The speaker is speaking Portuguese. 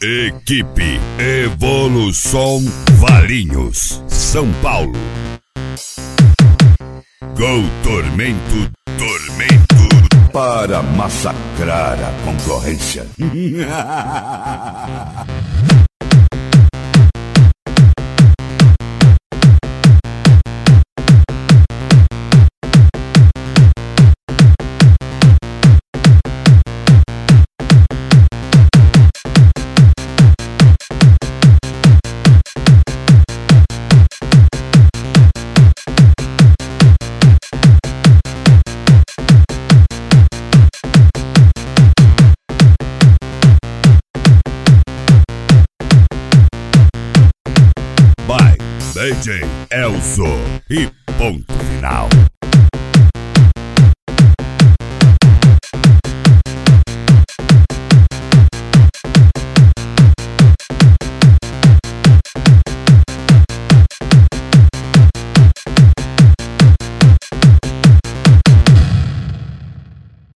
Equipe Evolução Valinhos, São Paulo. Gol Tormento, para massacrar a concorrência. DJ Elso e ponto final.